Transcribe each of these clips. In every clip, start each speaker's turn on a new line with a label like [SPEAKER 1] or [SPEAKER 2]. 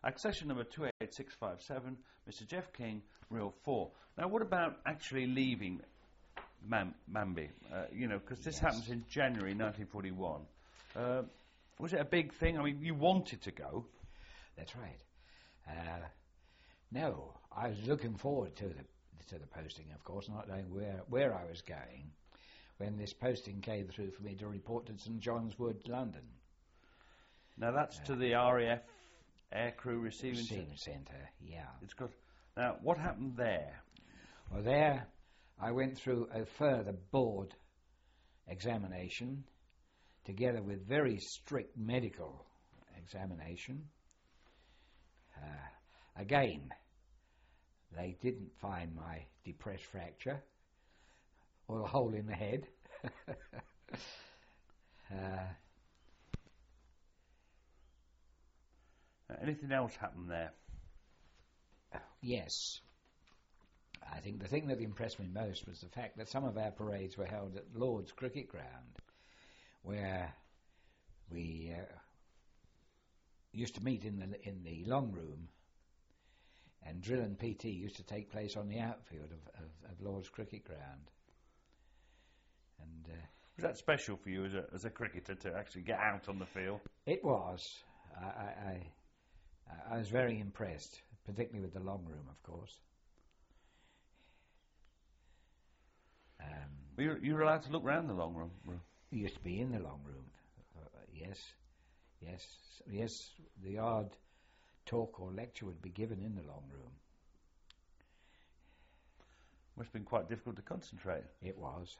[SPEAKER 1] Accession number 28657, Mr. Jeff King, reel 4. Now, what about actually leaving Manby? Because this happens in January 1941. Was it a big thing? I mean, you wanted to go.
[SPEAKER 2] That's right. No, I was looking forward to the posting, of course, not knowing where I was going, when this posting came through for me to report to St John's Wood, London.
[SPEAKER 1] Now that's to the RAF Aircrew Receiving
[SPEAKER 2] Centre, yeah.
[SPEAKER 1] It's good. Now, what happened there?
[SPEAKER 2] Well, there I went through a further board examination, together with very strict medical examination. Again, they didn't find my depressed fracture or a hole in the head.
[SPEAKER 1] Anything else happened there?
[SPEAKER 2] Yes. I think the thing that impressed me most was the fact that some of our parades were held at Lord's Cricket Ground, where we used to meet in the long room, and drill and PT used to take place on the outfield of Lord's Cricket Ground. And
[SPEAKER 1] was that special for you as a cricketer to actually get out on the field?
[SPEAKER 2] It was. I was very impressed, particularly with the long room, of course.
[SPEAKER 1] You were allowed to look round the long room?
[SPEAKER 2] You used to be in the long room, yes. The odd talk or lecture would be given in the long room.
[SPEAKER 1] Must have been quite difficult to concentrate.
[SPEAKER 2] It was.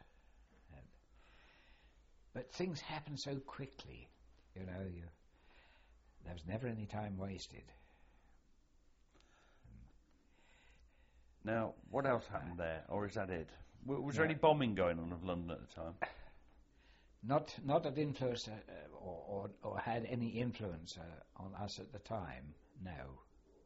[SPEAKER 2] But things happen so quickly, there was never any time wasted.
[SPEAKER 1] Now, what else happened there, or is that it? Was there any bombing going on of London at the time?
[SPEAKER 2] Not that influenced or had any influence on us at the time, no.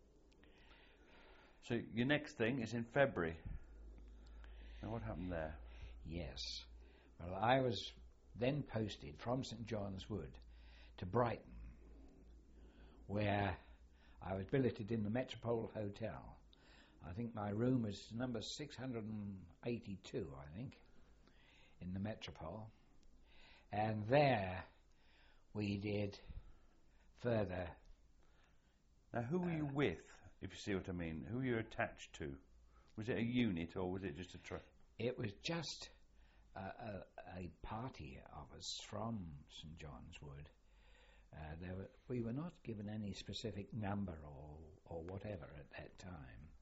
[SPEAKER 1] So your next thing is in February. Now, what happened there?
[SPEAKER 2] Yes. Well, I was then posted from St John's Wood to Brighton, where I was billeted in the Metropole Hotel. I think my room was number 682, I think, in the Metropole. And there we did further...
[SPEAKER 1] Now, who were you with, if you see what I mean? Who were you attached to? Was it a unit, or was it just a...
[SPEAKER 2] It was just a party of us from St John's Wood. We were not given any specific number or whatever at that time.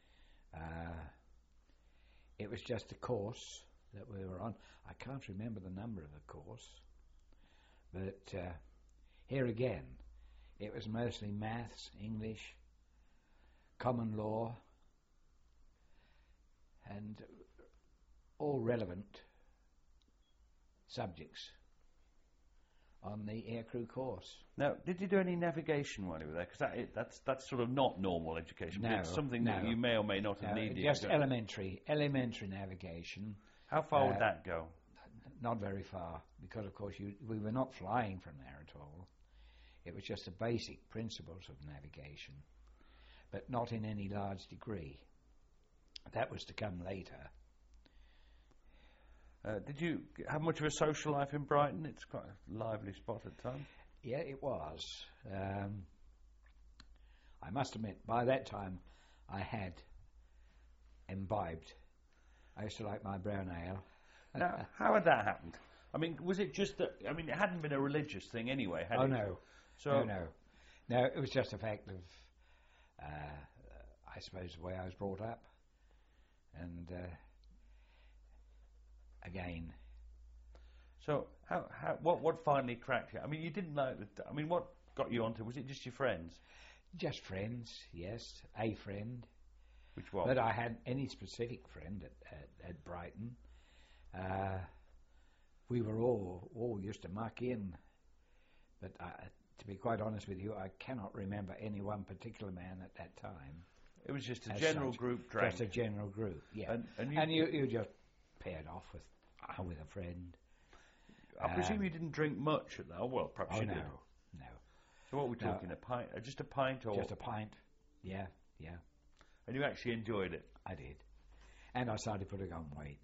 [SPEAKER 2] It was just a course that we were on. I can't remember the number of the course, but here again, it was mostly maths, English, common law, and all relevant subjects on the aircrew course.
[SPEAKER 1] Now, did you do any navigation while you were there? Because that's sort of not normal education.
[SPEAKER 2] No,
[SPEAKER 1] it's something that you may or may not have needed.
[SPEAKER 2] Just elementary navigation.
[SPEAKER 1] How far would that go?
[SPEAKER 2] Not very far, because of course we were not flying from there at all. It was just the basic principles of navigation, but not in any large degree. That was to come later.
[SPEAKER 1] Did you have much of a social life in Brighton? It's quite a lively spot at the time.
[SPEAKER 2] Yeah, it was. I must admit, by that time I had imbibed. I used to like my brown ale.
[SPEAKER 1] Now, how had that happened? I mean, was it just that... I mean, it hadn't been a religious thing anyway, had it?
[SPEAKER 2] No. No, it was just a fact of, I suppose, the way I was brought up. And... again.
[SPEAKER 1] So, what finally cracked you? I mean, you didn't like the... I mean, what got you onto... Was it just your friends?
[SPEAKER 2] Just friends, yes. A friend.
[SPEAKER 1] Which one?
[SPEAKER 2] But I hadn't any specific friend at Brighton. We were all used to muck in. But to be quite honest with you, I cannot remember any one particular man at that time.
[SPEAKER 1] It was just a general group drank.
[SPEAKER 2] Just a general group, yeah. And you just paired off with a friend.
[SPEAKER 1] I presume you didn't drink much at that. Well, perhaps you did.
[SPEAKER 2] No.
[SPEAKER 1] So what are we talking, a pint? Just a pint or?
[SPEAKER 2] Just a pint, yeah.
[SPEAKER 1] And you actually enjoyed it?
[SPEAKER 2] I did. And I started putting on weight.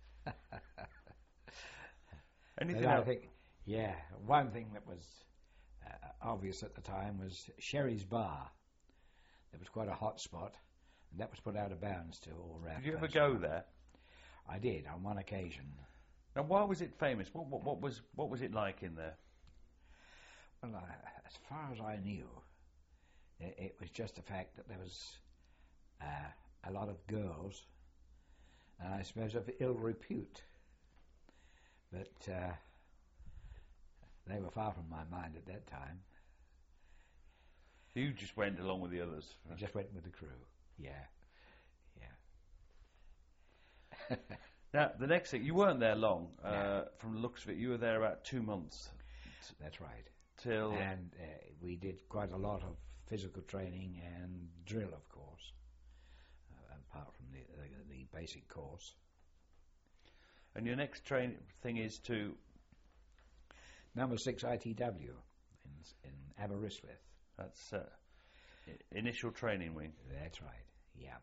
[SPEAKER 1] Anything
[SPEAKER 2] I
[SPEAKER 1] else?
[SPEAKER 2] think, one thing that was obvious at the time was Sherry's Bar. It was quite a hot spot, and that was put out of bounds to all round.
[SPEAKER 1] Did you ever go there?
[SPEAKER 2] I did, on one occasion.
[SPEAKER 1] Now, why was it famous? What was it like in there?
[SPEAKER 2] Well, as far as I knew, it was just the fact that there was a lot of girls, and I suppose of ill repute. But they were far from my mind at that time.
[SPEAKER 1] You just went along with the others?
[SPEAKER 2] I just went with the crew, yeah.
[SPEAKER 1] Now, the next thing, you weren't there long. From the looks of it, you were there about 2 months.
[SPEAKER 2] That's right.
[SPEAKER 1] And
[SPEAKER 2] we did quite a lot of physical training and drill, of course, apart from the basic course.
[SPEAKER 1] And your next thing is to?
[SPEAKER 2] Number 6 ITW in Aberystwyth.
[SPEAKER 1] That's initial training wing.
[SPEAKER 2] That's right, yeah.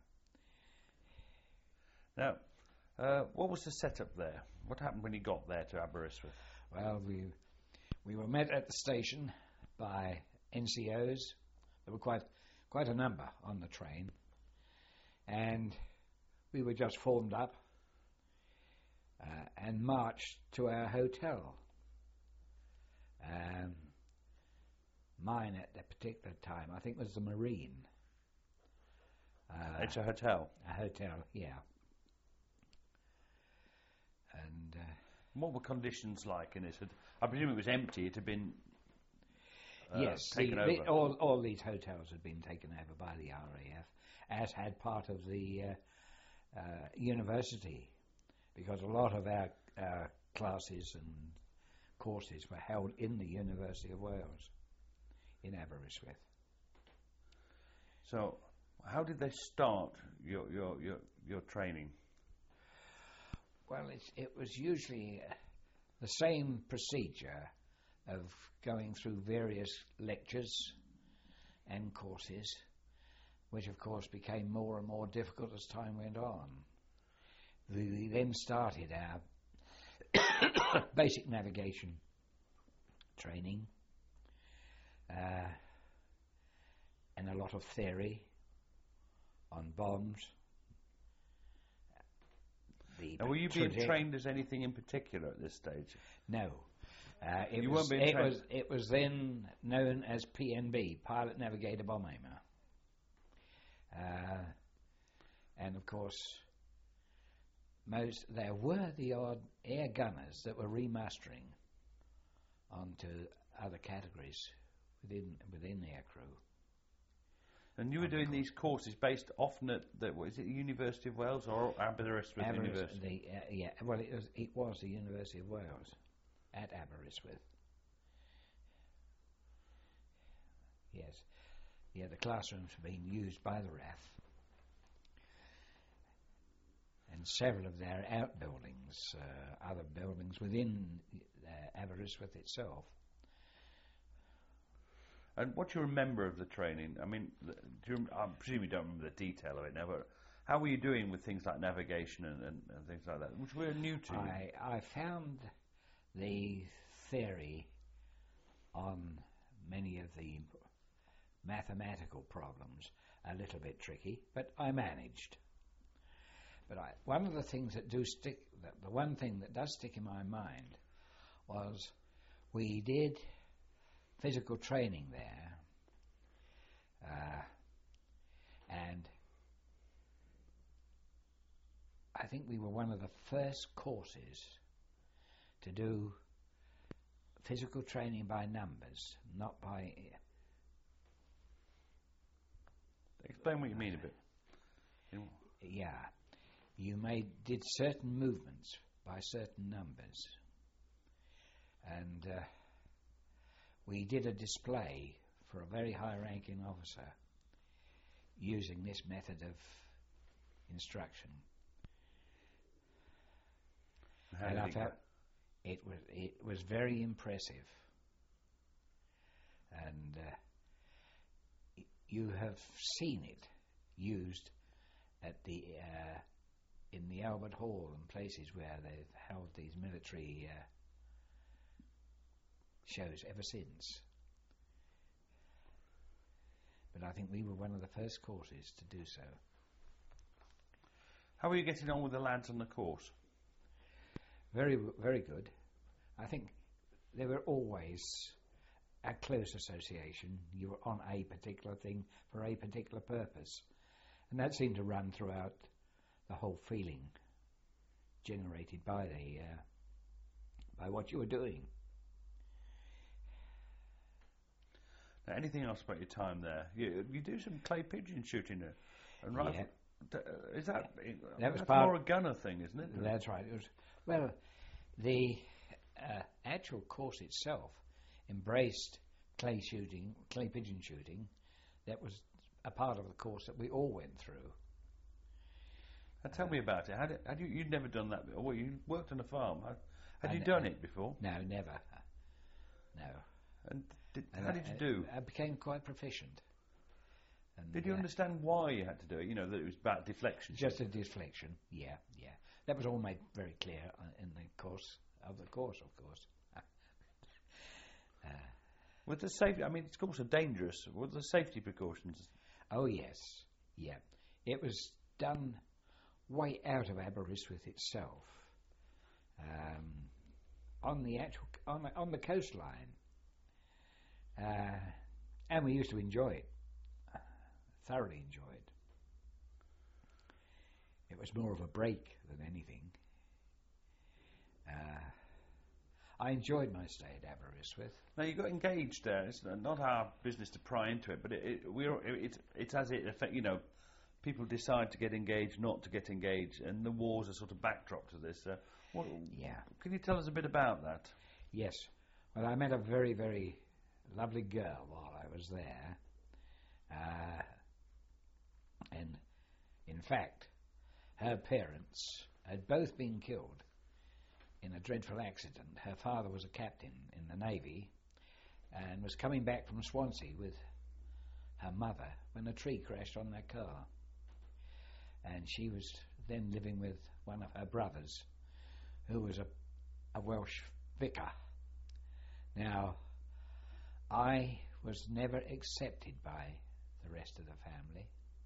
[SPEAKER 1] Now, what was the setup there? What happened when you got there to Aberystwyth?
[SPEAKER 2] Well, we were met at the station by NCOs. There were quite a number on the train, and we were just formed up and marched to our hotel. Mine at that particular time, I think, was the Marine.
[SPEAKER 1] It's a hotel?
[SPEAKER 2] A hotel, yeah. And
[SPEAKER 1] what were conditions like in it? I presume it was empty. It had been
[SPEAKER 2] yes,
[SPEAKER 1] taken over.
[SPEAKER 2] All these hotels had been taken over by the RAF, as had part of the university, because a lot of our classes and courses were held in the University of Wales, in Aberystwyth.
[SPEAKER 1] So, how did they start your training?
[SPEAKER 2] Well, it was usually the same procedure of going through various lectures and courses, which of course became more and more difficult as time went on. We then started our basic navigation training and a lot of theory on bombs.
[SPEAKER 1] Now, were you being trained as anything in particular at this stage?
[SPEAKER 2] No. It was then known as PNB, Pilot Navigator Bomb Aimer. And of course, there were the odd air gunners that were remastering onto other categories within air crew.
[SPEAKER 1] And you were doing these courses based often at the University of Wales or Aberystwyth University?
[SPEAKER 2] It was the University of Wales at Aberystwyth. Yes. Yeah, the classrooms were being used by the RAF. And several of their outbuildings, other buildings within Aberystwyth itself.
[SPEAKER 1] And what do you remember of the training? I mean, I presume you don't remember the detail of it now, but how were you doing with things like navigation and things like that, which were new to you?
[SPEAKER 2] I found the theory on many of the mathematical problems a little bit tricky, but I managed. But one of the things that do stick, the one thing that does stick in my mind was we did physical training there, and I think we were one of the first courses to do physical training by numbers, not by...
[SPEAKER 1] Explain what you mean a bit.
[SPEAKER 2] Yeah. You did certain movements by certain numbers. And we did a display for a very high-ranking officer using this method of instruction. And I felt it was very impressive. and you have seen it used at the in the Albert Hall and places where they've held these military shows ever since. But I think we were one of the first courses to do so.
[SPEAKER 1] How are you getting on with the lads on the course?
[SPEAKER 2] Very, very good. I think they were always a close association. You were on a particular thing for a particular purpose. And that seemed to run throughout the whole feeling generated by by what you were doing.
[SPEAKER 1] Now, anything else about your time there? You do some clay pigeon shooting there, and right?
[SPEAKER 2] Yeah.
[SPEAKER 1] Is that
[SPEAKER 2] That was
[SPEAKER 1] that's
[SPEAKER 2] part
[SPEAKER 1] more a gunner thing, isn't it?
[SPEAKER 2] That's right. It was, well, the actual course itself embraced clay pigeon shooting. That was a part of the course that we all went through.
[SPEAKER 1] Now, tell me about it. You'd never done that before? Well, you worked on a farm. Had you
[SPEAKER 2] And,
[SPEAKER 1] done it before?
[SPEAKER 2] No, never. No.
[SPEAKER 1] And how did you do?
[SPEAKER 2] I became quite proficient. And,
[SPEAKER 1] Did you understand why you had to do it? You know, that it was about deflection.
[SPEAKER 2] Just a deflection, yeah. That was all made very clear in the course, of course.
[SPEAKER 1] With the safety, I mean, it's also dangerous. What are the safety precautions?
[SPEAKER 2] Oh, yes, yeah. It was done way out of Aberystwyth itself, on the actual on the coastline, and we used to enjoy it. Thoroughly enjoyed. It was more of a break than anything. I enjoyed my stay at Aberystwyth.
[SPEAKER 1] Now, you got engaged there. It's not our business to pry into it, but it's as it affects. You know, people decide to get engaged, not to get engaged, and the war's a sort of backdrop to this.
[SPEAKER 2] Yeah.
[SPEAKER 1] Can you tell us a bit about that?
[SPEAKER 2] Yes. Well, I met a very, very lovely girl while I was there. And in fact, her parents had both been killed in a dreadful accident. Her father was a captain in the Navy and was coming back from Swansea with her mother when a tree crashed on their car. And she was then living with one of her brothers, who was a Welsh vicar. Now, I was never accepted by the rest of the family,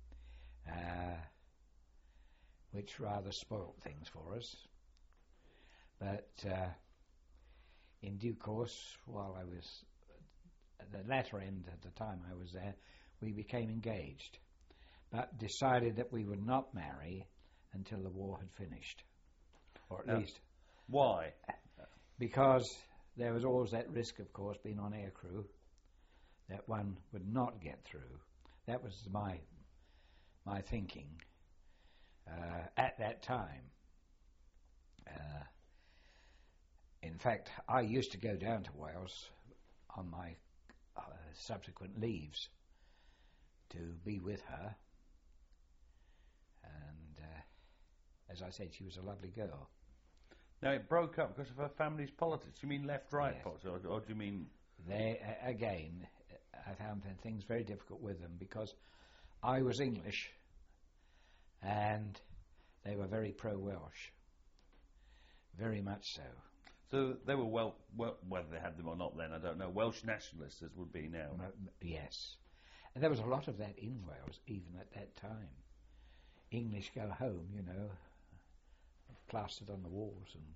[SPEAKER 2] which rather spoilt things for us. But in due course, while I was at the latter end of the time I was there, we became engaged, but decided that we would not marry until the war had finished, or at least.
[SPEAKER 1] Why?
[SPEAKER 2] Because there was always that risk, of course, being on aircrew, that one would not get through. That was my thinking at that time. In fact, I used to go down to Wales on my subsequent leaves to be with her, and as I said, she was a lovely girl.
[SPEAKER 1] Now, it broke up because of her family's politics. You mean left-right
[SPEAKER 2] Yes.
[SPEAKER 1] politics, or do you mean...
[SPEAKER 2] They, again, I found things very difficult with them because I was English and they were very pro-Welsh. Very much so.
[SPEAKER 1] So they were whether they had them or not then, I don't know, Welsh nationalists as would be now.
[SPEAKER 2] Yes. And there was a lot of that in Wales, even at that time. English go home, you know, plastered on the walls, and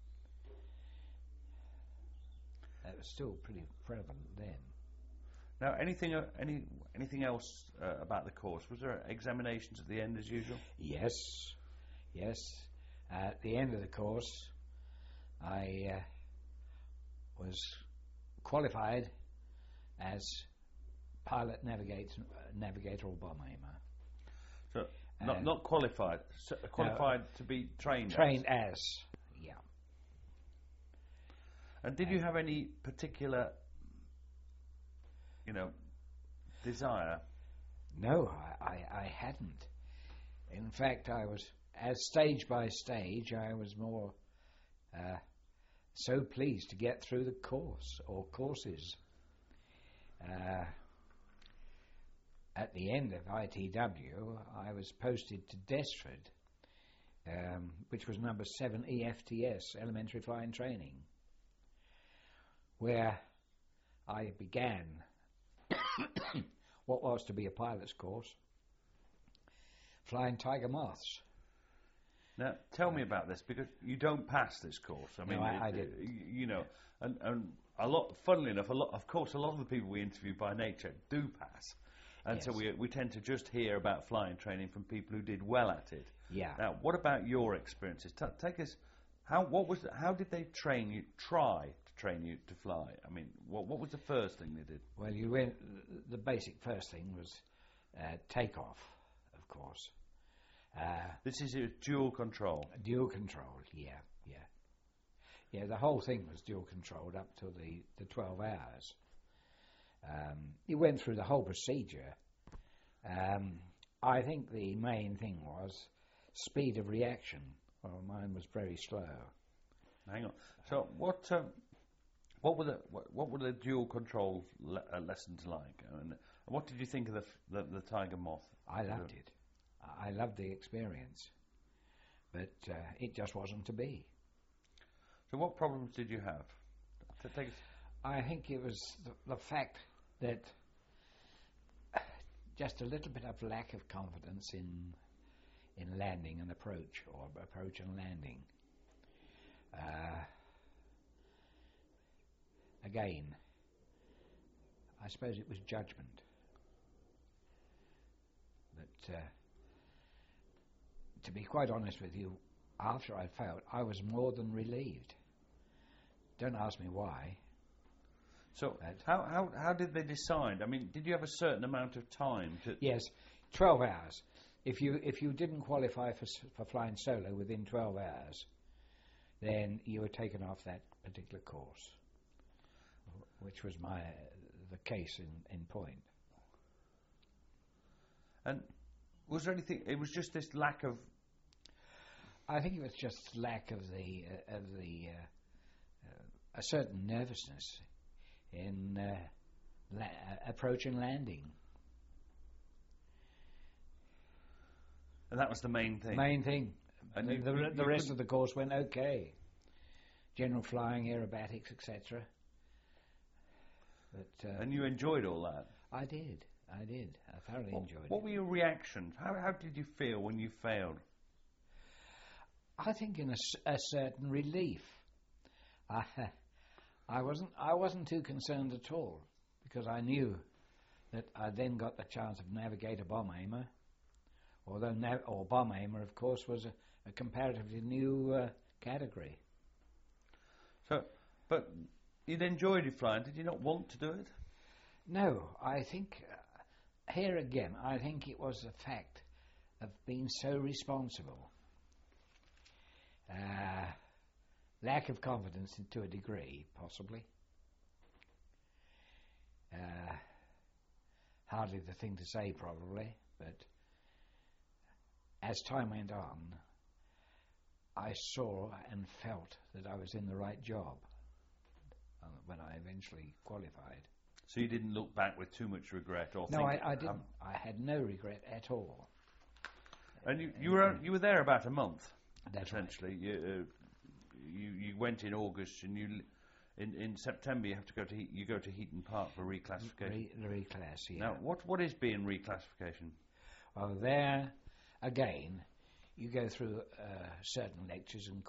[SPEAKER 2] that was still pretty prevalent then.
[SPEAKER 1] Now, anything else about the course? Was there examinations at the end as usual?
[SPEAKER 2] Yes. At the end of the course, I was qualified as pilot, navigator, or bomb aimer.
[SPEAKER 1] So not qualified, qualified to be trained.
[SPEAKER 2] Trained as, yeah.
[SPEAKER 1] And did you have any particular, desire?
[SPEAKER 2] No, I hadn't. In fact, I was, as stage by stage, I was more so pleased to get through the course or courses. At the end of ITW, I was posted to Desford, which was number 7 EFTS, Elementary Flying Training, where I began what was to be a pilot's course, flying Tiger Moths.
[SPEAKER 1] Now, tell me about this, because you don't pass this course. I mean,
[SPEAKER 2] I didn't.
[SPEAKER 1] You know, and a lot. Funnily enough, a lot of the people we interview by nature do pass, and
[SPEAKER 2] Yes.
[SPEAKER 1] so we tend to just hear about flying training from people who did well at it.
[SPEAKER 2] Yeah.
[SPEAKER 1] Now, what about your experiences? Take us. How did they try to train you to fly? I mean, what was the first thing they did?
[SPEAKER 2] Well, the basic first thing was takeoff, of course.
[SPEAKER 1] This is a dual control.
[SPEAKER 2] Dual control, yeah. The whole thing was dual controlled up to the 12 hours. You went through the whole procedure. I think the main thing was speed of reaction. Well, mine was very slow.
[SPEAKER 1] Hang on. So what were the dual control lessons like? And what did you think of the Tiger Moth?
[SPEAKER 2] I loved it. I loved the experience, but it just wasn't to be.
[SPEAKER 1] So what problems did you have?
[SPEAKER 2] I think it was the fact that just a little bit of lack of confidence in landing and approach, or approach and landing. Again, I suppose it was judgment. But to be quite honest with you, after I failed, I was more than relieved. Don't ask me why.
[SPEAKER 1] So how did they decide? I mean, did you have a certain amount of time to?
[SPEAKER 2] Yes, 12 hours. If you didn't qualify for flying solo within 12 hours, then you were taken off that particular course, which was the case in point. And
[SPEAKER 1] was there anything? It was just this lack of.
[SPEAKER 2] I think it was just lack of a certain nervousness in approach and landing.
[SPEAKER 1] And that was the main thing.
[SPEAKER 2] Main thing.
[SPEAKER 1] And
[SPEAKER 2] the rest of the course went okay. General flying, aerobatics, etc. But
[SPEAKER 1] and you enjoyed all that.
[SPEAKER 2] I did. I thoroughly enjoyed it.
[SPEAKER 1] What were your reactions? How did you feel when you failed?
[SPEAKER 2] I think in a certain relief. I wasn't too concerned at all, because I knew that I then got the chance of navigator bomb aimer, although bomb aimer, of course, was a comparatively new category.
[SPEAKER 1] So, but you'd enjoyed your flying. Did you not want to do it?
[SPEAKER 2] No, I think here again, I think it was the fact of being so responsible. Lack of confidence to a degree, possibly. Hardly the thing to say, probably, but as time went on, I saw and felt that I was in the right job when I eventually qualified.
[SPEAKER 1] So you didn't look back with too much regret, or
[SPEAKER 2] no, I didn't. I had no regret at all.
[SPEAKER 1] And you were there about a month.
[SPEAKER 2] That's
[SPEAKER 1] essentially.
[SPEAKER 2] Right.
[SPEAKER 1] You went in August, and in September you go to Heaton Park for reclassification.
[SPEAKER 2] Reclass, yeah.
[SPEAKER 1] Now, what is being reclassification?
[SPEAKER 2] Well, there again, you go through certain lectures and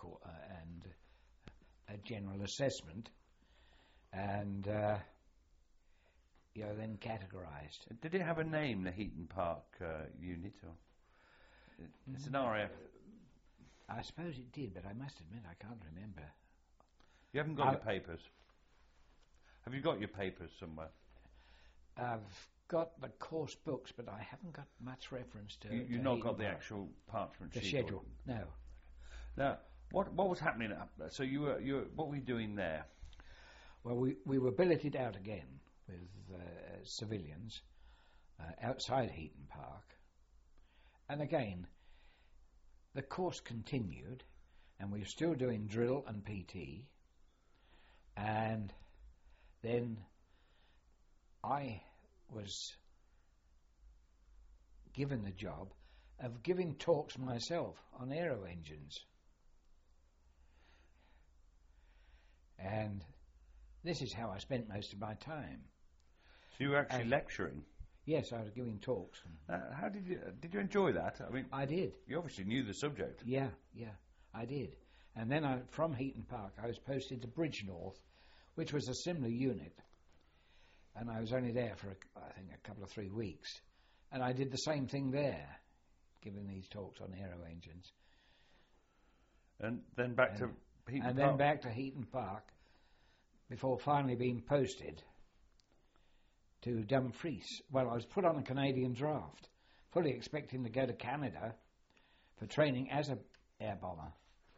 [SPEAKER 2] a general assessment, and you're then categorised.
[SPEAKER 1] Did it have a name, the Heaton Park unit, or it's an RAF?
[SPEAKER 2] I suppose it did, but I must admit I can't remember.
[SPEAKER 1] You haven't got your papers. Have you got your papers somewhere?
[SPEAKER 2] I've got the course books, but I haven't got much reference to.
[SPEAKER 1] You've not got the actual parchment sheet.
[SPEAKER 2] The schedule, no.
[SPEAKER 1] Now, what was happening? So what were you doing there?
[SPEAKER 2] Well, we were billeted out again with civilians outside Heaton Park, and again, the course continued, and we were still doing drill and PT, and then I was given the job of giving talks myself on aero engines. And this is how I spent most of my time.
[SPEAKER 1] So you were actually lecturing?
[SPEAKER 2] Yes, I was giving talks.
[SPEAKER 1] How did you enjoy that? I mean,
[SPEAKER 2] I did.
[SPEAKER 1] You obviously knew the subject.
[SPEAKER 2] Yeah, I did. And then from Heaton Park, I was posted to Bridgnorth, which was a similar unit. And I was only there for, I think, a couple of 3 weeks. And I did the same thing there, giving these talks on aero engines.
[SPEAKER 1] And then back to Heaton Park?
[SPEAKER 2] And then back to Heaton Park, before finally being posted to Dumfries. Well, I was put on a Canadian draft, fully expecting to go to Canada for training as an air bomber.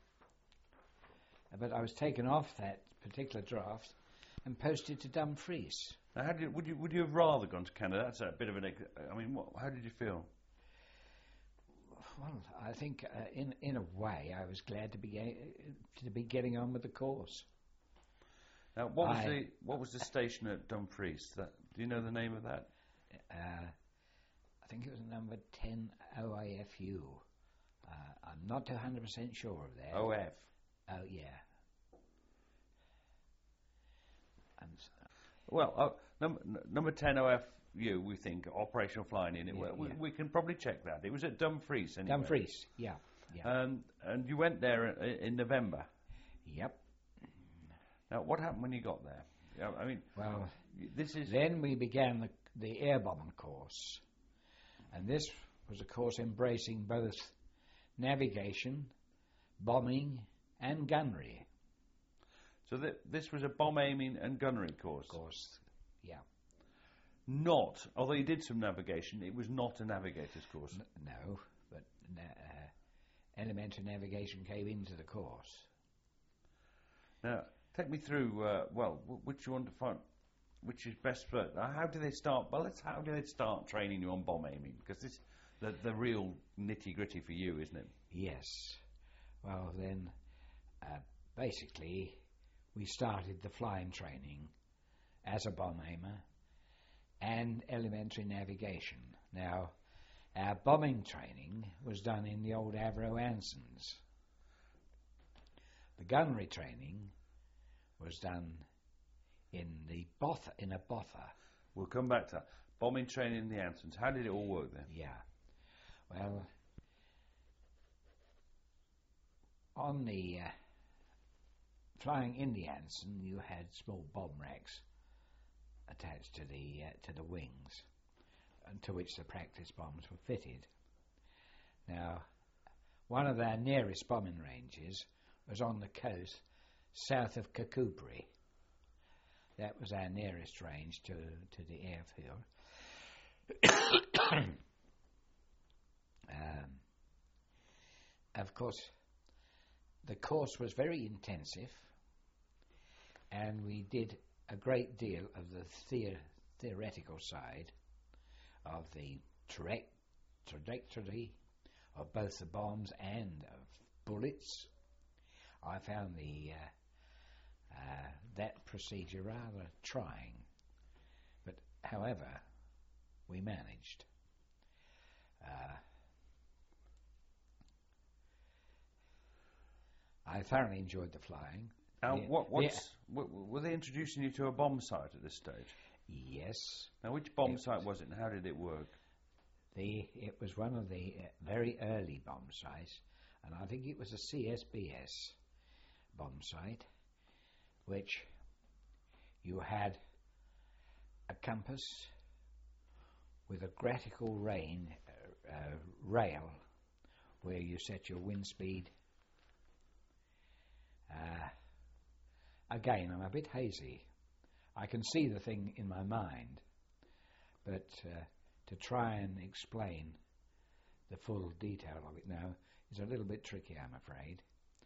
[SPEAKER 2] But I was taken off that particular draft and posted to Dumfries.
[SPEAKER 1] Now, would you have rather gone to Canada? That's a bit of an. I mean, how did you feel?
[SPEAKER 2] Well, I think in a way I was glad to be getting on with the course.
[SPEAKER 1] Now, what was the station at Dumfries? Do you know the name of that?
[SPEAKER 2] I think it was number 10 OAFU. I'm not 100% sure of that.
[SPEAKER 1] OF.
[SPEAKER 2] Oh yeah.
[SPEAKER 1] Number 10 OFU, we think, operational flying in. We can probably check that. It was at Dumfries anyway.
[SPEAKER 2] Dumfries, yeah.
[SPEAKER 1] And you went there in November.
[SPEAKER 2] Yep.
[SPEAKER 1] Now, what happened when you got there? I mean,
[SPEAKER 2] well,
[SPEAKER 1] this is.
[SPEAKER 2] Then we began the air bombing course, and this was a course embracing both navigation, bombing, and gunnery.
[SPEAKER 1] So this was a bomb aiming and gunnery course.
[SPEAKER 2] Yeah.
[SPEAKER 1] Although you did some navigation, it was not a navigator's course.
[SPEAKER 2] No, but elementary navigation came into the course.
[SPEAKER 1] Now, take me through. Which you want to find, which is best first? How do they start? Well, how do they start training you on bomb aiming? Because this the real nitty gritty for you, isn't it?
[SPEAKER 2] Yes. Well, then, basically, we started the flying training as a bomb aimer and elementary navigation. Now, our bombing training was done in the old Avro Ansons. The gunnery training was done in a Botha.
[SPEAKER 1] We'll come back to that. Bombing training in the Ansons. How did it all work then?
[SPEAKER 2] Yeah. Well, on the flying in the Anson, you had small bomb racks attached to the wings, to which the practice bombs were fitted. Now, one of our nearest bombing ranges was on the coast south of Kakubri. That was our nearest range to the airfield. Of course, the course was very intensive, and we did a great deal of the theoretical side of the trajectory of both the bombs and of bullets. I found that procedure rather trying, but however, we managed. I thoroughly enjoyed the flying.
[SPEAKER 1] Were they introducing you to a bomb site at this stage?
[SPEAKER 2] Yes.
[SPEAKER 1] Now, which bomb site was it, and how did it work?
[SPEAKER 2] It was one of the very early bomb sites, and I think it was a CSBS bomb site, which you had a compass with a graphical rail where you set your wind speed. Again, I'm a bit hazy. I can see the thing in my mind, but to try and explain the full detail of it now is a little bit tricky, I'm afraid.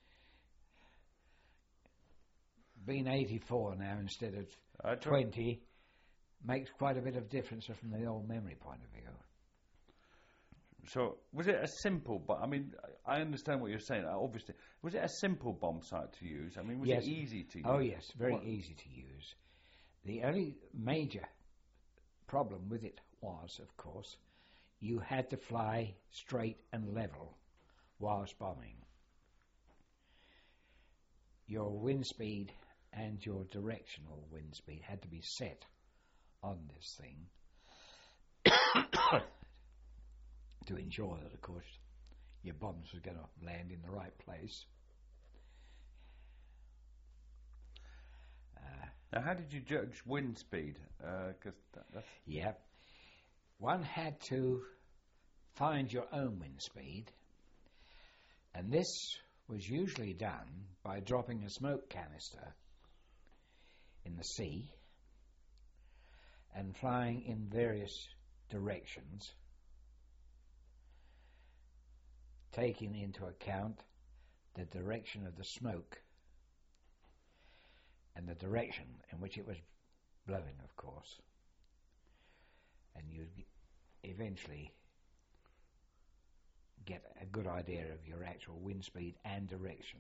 [SPEAKER 2] Being 84 now instead of 20 makes quite a bit of difference from the old memory point of view.
[SPEAKER 1] So, was it a simple, I mean, I understand what you're saying, obviously. Was it a simple bomb site to use? I mean, was it easy to use?
[SPEAKER 2] Oh, yes, very easy to use. The only major problem with it was, of course, you had to fly straight and level whilst bombing. Your wind speed and your directional wind speed had to be set on this thing to ensure that, of course, your bombs were going to land in the right place.
[SPEAKER 1] Now, how did you judge wind speed?
[SPEAKER 2] Yeah. One had to find your own wind speed, and this was usually done by dropping a smoke canister in the sea and flying in various directions, taking into account the direction of the smoke and the direction in which it was blowing, of course. And you'd eventually get a good idea of your actual wind speed and direction.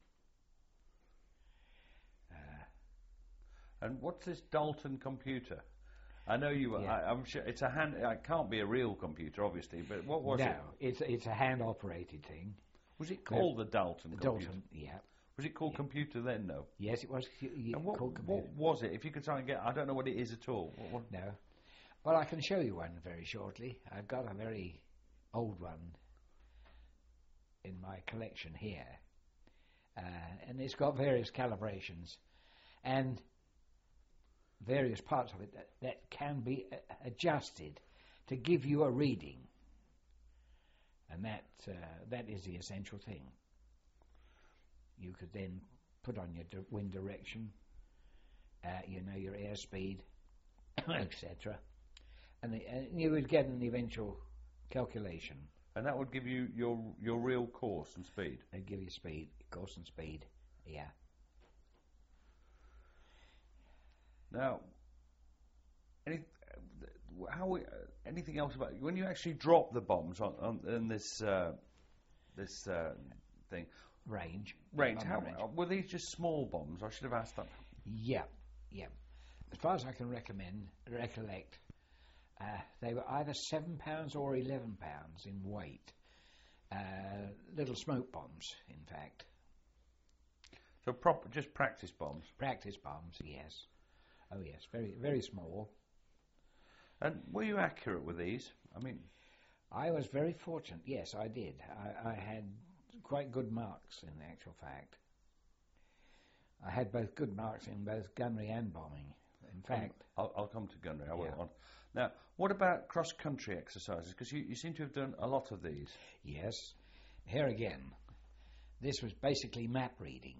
[SPEAKER 1] And what's this Dalton computer? I know you.
[SPEAKER 2] Yeah.
[SPEAKER 1] I'm sure it's a hand. It can't be a real computer, obviously. But what was it?
[SPEAKER 2] No, it's a hand-operated thing.
[SPEAKER 1] Was it called the Dalton computer?
[SPEAKER 2] Dalton, yeah.
[SPEAKER 1] Was it called computer then? No.
[SPEAKER 2] Yes, it was
[SPEAKER 1] And
[SPEAKER 2] called computer.
[SPEAKER 1] what was it? If you could try and get, I don't know what it is at all.
[SPEAKER 2] No. Well, I can show you one very shortly. I've got a very old one in my collection here. And it's got various calibrations and various parts of it that can be adjusted to give you a reading. And that is the essential thing. You could then put on your wind direction, your airspeed, etc. And you would get an eventual calculation.
[SPEAKER 1] And that would give you your real course and speed.
[SPEAKER 2] They'd give you speed, course and speed, yeah.
[SPEAKER 1] Now, anything else about when you actually drop the bombs on this thing?
[SPEAKER 2] Range.
[SPEAKER 1] How were these just small bombs? I should have asked that.
[SPEAKER 2] Yeah. As far as I can recollect, they were either 7 pounds or 11 pounds in weight. Little smoke bombs, in fact.
[SPEAKER 1] So just practice bombs.
[SPEAKER 2] Practice bombs, yes. Oh yes, very very small.
[SPEAKER 1] And were you accurate with these? I mean,
[SPEAKER 2] I was very fortunate. Yes, I did. I had quite good marks, in actual fact. I had both good marks in both gunnery and bombing. In fact,
[SPEAKER 1] I'll come to gunnery. I will.
[SPEAKER 2] Yeah.
[SPEAKER 1] Now, what about cross-country exercises? Because you seem to have done a lot of these.
[SPEAKER 2] Yes. Here again, this was basically map reading.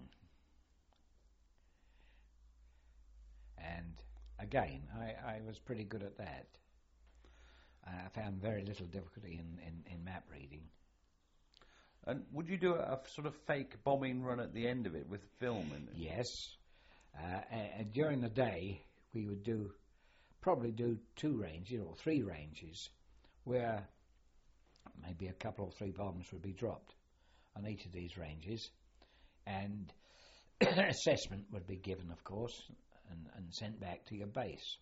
[SPEAKER 2] And again, I was pretty good at that. I found very little difficulty in map reading.
[SPEAKER 1] And would you do a sort of fake bombing run at the end of it with film in it?
[SPEAKER 2] Yes. And during the day, we would probably do 2 ranges or 3 ranges where maybe a couple or 3 bombs would be dropped on each of these ranges. And assessment would be given, of course, and sent back to your base.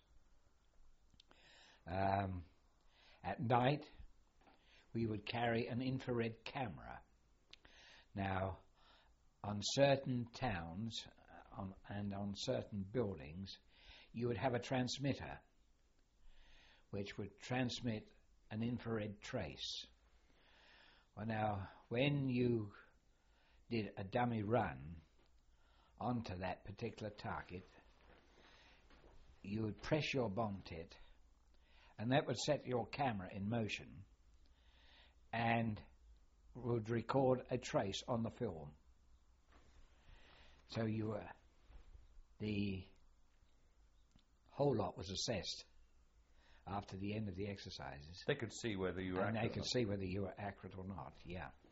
[SPEAKER 2] At night, we would carry an infrared camera. Now, on certain towns and on certain buildings, you would have a transmitter which would transmit an infrared trace. Well, now, when you did a dummy run onto that particular target, you would press your bomb tit, and that would set your camera in motion and would record a trace on the film. So the whole lot was assessed after the end of the exercises.
[SPEAKER 1] They could see whether you were accurate.
[SPEAKER 2] And they could see whether you were accurate or not, yeah.